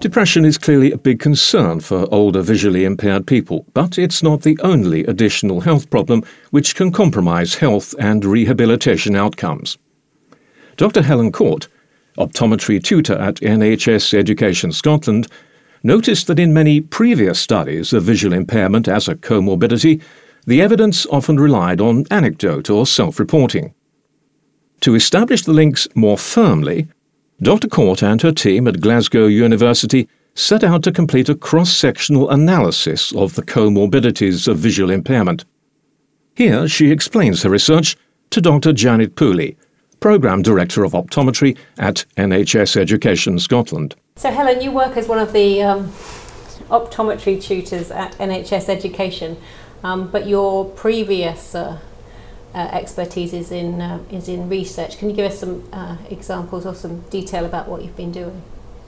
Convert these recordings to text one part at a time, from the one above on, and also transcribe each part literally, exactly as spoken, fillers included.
Depression is clearly a big concern for older visually impaired people, but it's not the only additional health problem which can compromise health and rehabilitation outcomes. Doctor Helen Court, optometry tutor at N H S Education Scotland, noticed that in many previous studies of visual impairment as a comorbidity, the evidence often relied on anecdote or self-reporting. To establish the links more firmly, Doctor Court and her team at Glasgow University set out to complete a cross-sectional analysis of the comorbidities of visual impairment. Here she explains her research to Doctor Janet Pooley, Programme Director of Optometry at N H S Education Scotland. So Helen, you work as one of the um, optometry tutors at N H S Education, um, but your previous uh, Uh, expertise is in uh, is in research. Can you give us some uh, examples or some detail about what you've been doing?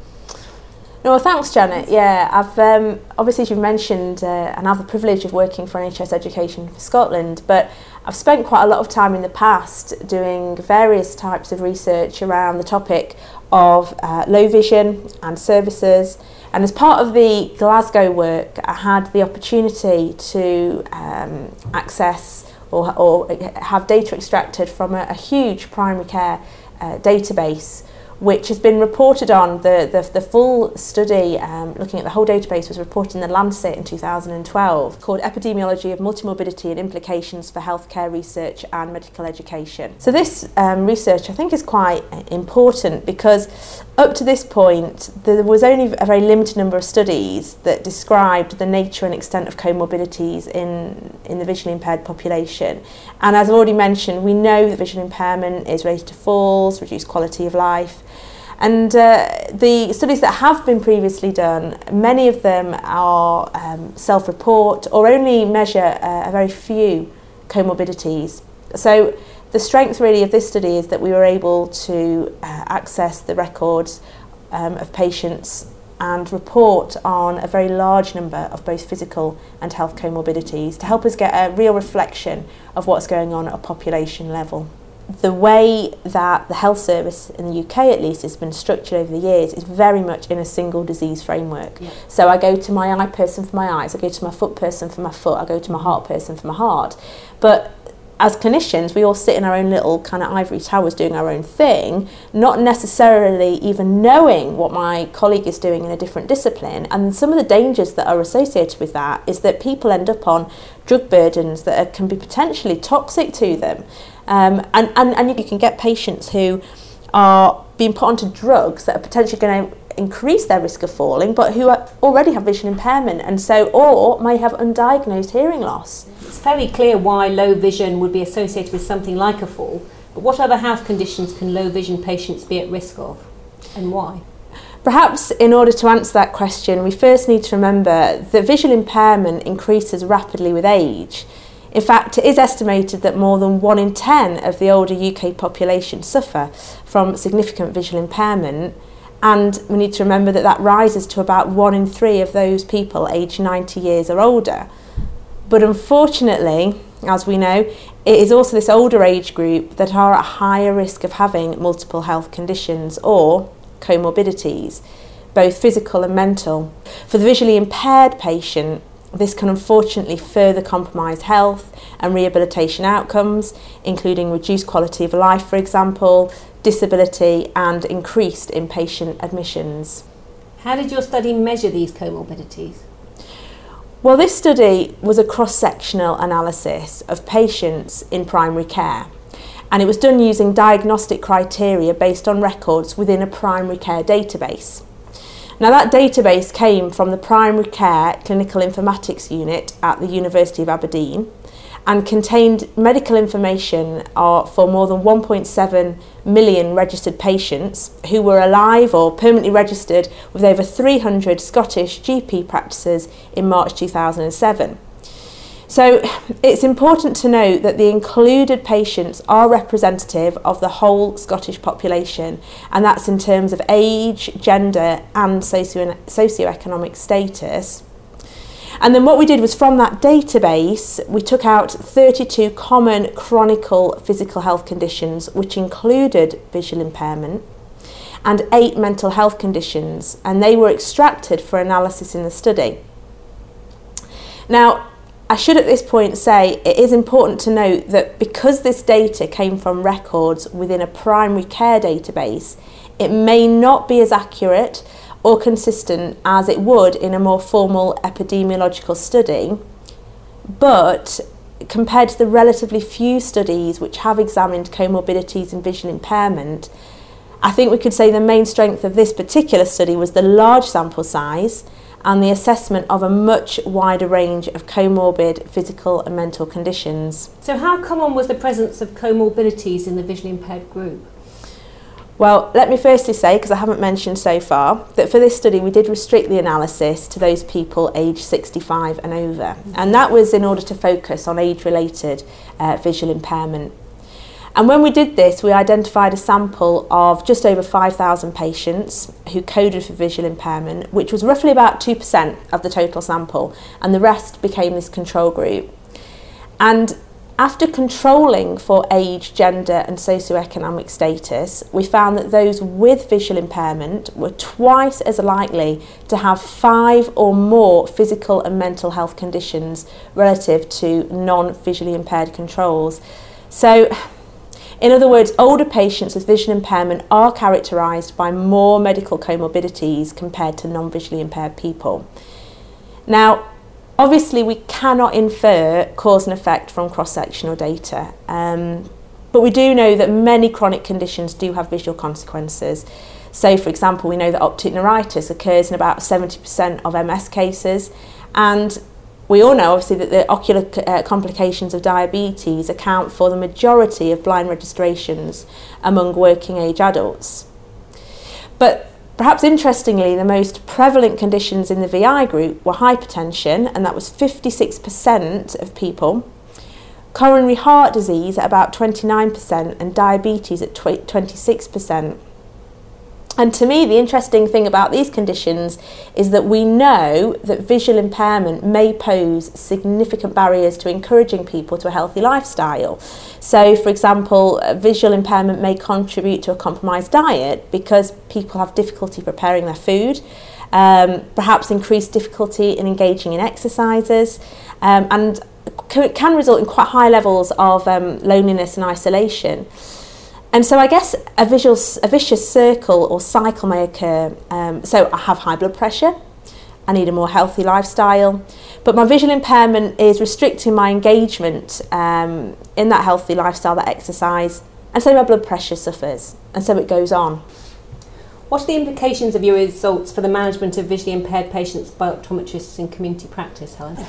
No, well, thanks, Janet. Yeah, I've um, obviously, as you've mentioned, uh, and I have the privilege of working for N H S Education for Scotland, but I've spent quite a lot of time in the past doing various types of research around the topic of uh, low vision and services. And as part of the Glasgow work, I had the opportunity to um, access Or, or have data extracted from a, a huge primary care uh, database, which has been reported on. The, the, the full study, um, looking at the whole database, was reported in The Lancet in two thousand twelve, called Epidemiology of Multimorbidity and Implications for Healthcare Research and Medical Education. So this um, research, I think, is quite important because up to this point, there was only a very limited number of studies that described the nature and extent of comorbidities in, in the visually impaired population. And as I've already mentioned, we know that visual impairment is related to falls, reduced quality of life. And uh, the studies that have been previously done, many of them are um, self-report or only measure uh, a very few comorbidities. So the strength really of this study is that we were able to uh, access the records um, of patients and report on a very large number of both physical and health comorbidities to help us get a real reflection of what's going on at a population level. The way that the health service in the U K at least has been structured over the years is very much in a single disease framework. Yeah. So I go to my eye person for my eyes, I go to my foot person for my foot, I go to my heart person for my heart. But as clinicians, we all sit in our own little kind of ivory towers doing our own thing, not necessarily even knowing what my colleague is doing in a different discipline. And some of the dangers that are associated with that is that people end up on drug burdens that are, can be potentially toxic to them. Um, and, and, and you can get patients who are being put onto drugs that are potentially going to increase their risk of falling, but who are, already have vision impairment, and so, or may have undiagnosed hearing loss. It's fairly clear why low vision would be associated with something like a fall, but what other health conditions can low vision patients be at risk of, and why? Perhaps in order to answer that question, we first need to remember that visual impairment increases rapidly with age. In fact, it is estimated that more than one in ten of the older U K population suffer from significant visual impairment, and we need to remember that that rises to about one in three of those people aged ninety years or older. But unfortunately, as we know, it is also this older age group that are at higher risk of having multiple health conditions or comorbidities, both physical and mental. For the visually impaired patient, this can unfortunately further compromise health and rehabilitation outcomes, including reduced quality of life, for example, disability and increased inpatient admissions. How did your study measure these comorbidities? Well, this study was a cross-sectional analysis of patients in primary care, and it was done using diagnostic criteria based on records within a primary care database. Now, that database came from the Primary Care Clinical Informatics Unit at the University of Aberdeen and contained medical information for more than one point seven million registered patients who were alive or permanently registered with over three hundred Scottish G P practices in March two thousand seven. So it's important to note that the included patients are representative of the whole Scottish population, and that's in terms of age, gender and socio- socioeconomic status. And then what we did was, from that database, we took out thirty-two common chronic physical health conditions which included visual impairment, and eight mental health conditions, and they were extracted for analysis in the study. Now, I should at this point say it is important to note that because this data came from records within a primary care database, it may not be as accurate or consistent as it would in a more formal epidemiological study, but compared to the relatively few studies which have examined comorbidities and visual impairment, I think we could say the main strength of this particular study was the large sample size and the assessment of a much wider range of comorbid physical and mental conditions. So how common was the presence of comorbidities in the visually impaired group? Well, let me firstly say, because I haven't mentioned so far, that for this study we did restrict the analysis to those people aged sixty-five and over, and that was in order to focus on age-related uh, visual impairment. And when we did this, we identified a sample of just over five thousand patients who coded for visual impairment, which was roughly about two percent of the total sample, and the rest became this control group. And after controlling for age, gender and socioeconomic status, we found that those with visual impairment were twice as likely to have five or more physical and mental health conditions relative to non-visually impaired controls. So, in other words, older patients with visual impairment are characterised by more medical comorbidities compared to non-visually impaired people. Now, obviously, we cannot infer cause and effect from cross-sectional data, um, but we do know that many chronic conditions do have visual consequences. So, for example, we know that optic neuritis occurs in about seventy percent of M S cases, and we all know, obviously, that the ocular uh, complications of diabetes account for the majority of blind registrations among working-age adults. But perhaps interestingly, the most prevalent conditions in the V I group were hypertension, and that was fifty-six percent of people, coronary heart disease at about twenty-nine percent, and diabetes at twenty-six percent. And to me, the interesting thing about these conditions is that we know that visual impairment may pose significant barriers to encouraging people to a healthy lifestyle. So, for example, visual impairment may contribute to a compromised diet because people have difficulty preparing their food, um, perhaps increased difficulty in engaging in exercises, um, and c- can result in quite high levels of um, loneliness and isolation. And so I guess a, visual, a vicious circle or cycle may occur. Um, so I have high blood pressure, I need a more healthy lifestyle, but my visual impairment is restricting my engagement um, in that healthy lifestyle, that exercise, and so my blood pressure suffers, and so it goes on. What are the implications of your results for the management of visually impaired patients by optometrists in community practice, Helen?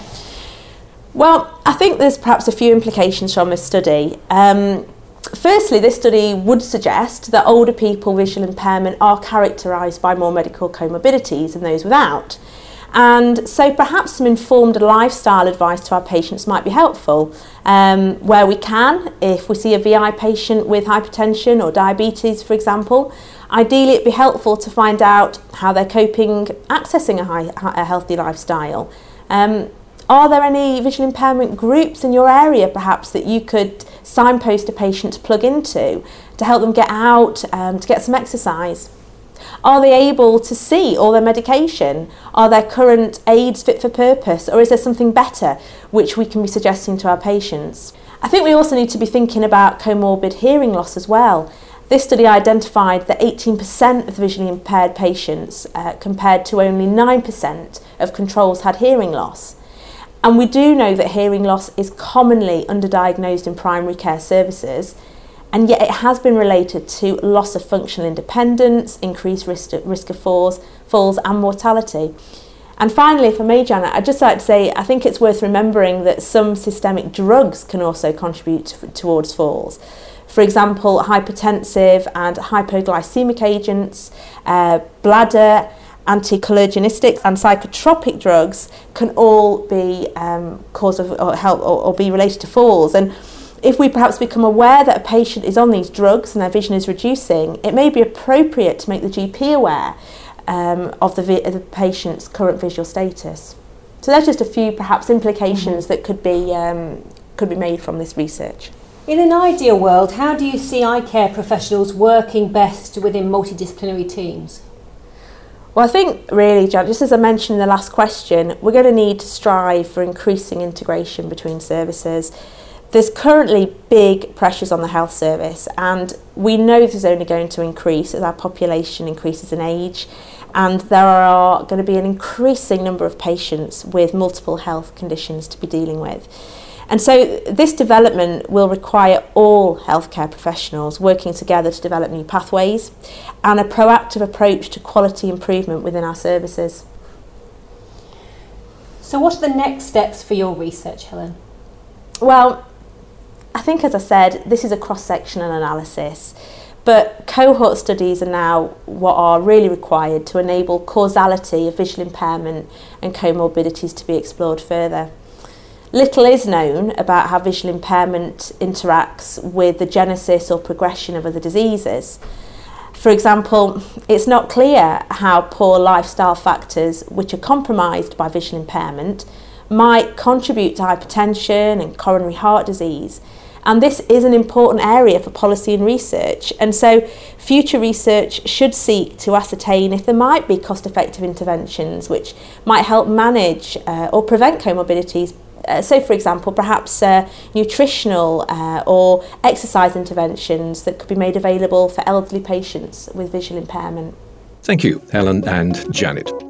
Well, I think there's perhaps a few implications from this study. Um, Firstly, this study would suggest that older people with visual impairment are characterised by more medical comorbidities than those without. And so perhaps some informed lifestyle advice to our patients might be helpful. Um, where we can, if we see a V I patient with hypertension or diabetes, for example, ideally it'd be helpful to find out how they're coping, accessing a, high, a healthy lifestyle. Um, are there any visual impairment groups in your area perhaps that you could signpost a patient to plug into to help them get out, um, to get some exercise? Are they able to see all their medication? Are their current aids fit for purpose, or is there something better which we can be suggesting to our patients? I think we also need to be thinking about comorbid hearing loss as well. This study identified that eighteen percent of the visually impaired patients uh, compared to only nine percent of controls had hearing loss. And we do know that hearing loss is commonly underdiagnosed in primary care services, and yet it has been related to loss of functional independence, increased risk, risk of falls, falls and mortality. And finally, if I may, Janet, I'd just like to say I think it's worth remembering that some systemic drugs can also contribute to, towards falls. For example, hypertensive and hypoglycemic agents, uh, bladder, anticholinergics and psychotropic drugs can all be um, cause of or help or, or be related to falls. And if we perhaps become aware that a patient is on these drugs and their vision is reducing, it may be appropriate to make the G P aware um, of the, vi- the patient's current visual status. So there's just a few perhaps implications mm-hmm. that could be um, could be made from this research. In an ideal world, how do you see eye care professionals working best within multidisciplinary teams? Well, I think really, Jan, just as I mentioned in the last question, we're going to need to strive for increasing integration between services. There's currently big pressures on the health service, and we know this is only going to increase as our population increases in age, and there are going to be an increasing number of patients with multiple health conditions to be dealing with. And so this development will require all healthcare professionals working together to develop new pathways and a proactive approach to quality improvement within our services. So what are the next steps for your research, Helen? Well, I think, as I said, this is a cross-sectional analysis, but cohort studies are now what are really required to enable causality of visual impairment and comorbidities to be explored further. Little is known about how visual impairment interacts with the genesis or progression of other diseases. For example, it's not clear how poor lifestyle factors which are compromised by visual impairment might contribute to hypertension and coronary heart disease. And this is an important area for policy and research. And so future research should seek to ascertain if there might be cost-effective interventions which might help manage uh, or prevent comorbidities. Uh, so, for example, perhaps uh, nutritional uh, or exercise interventions that could be made available for elderly patients with visual impairment. Thank you, Helen and Janet.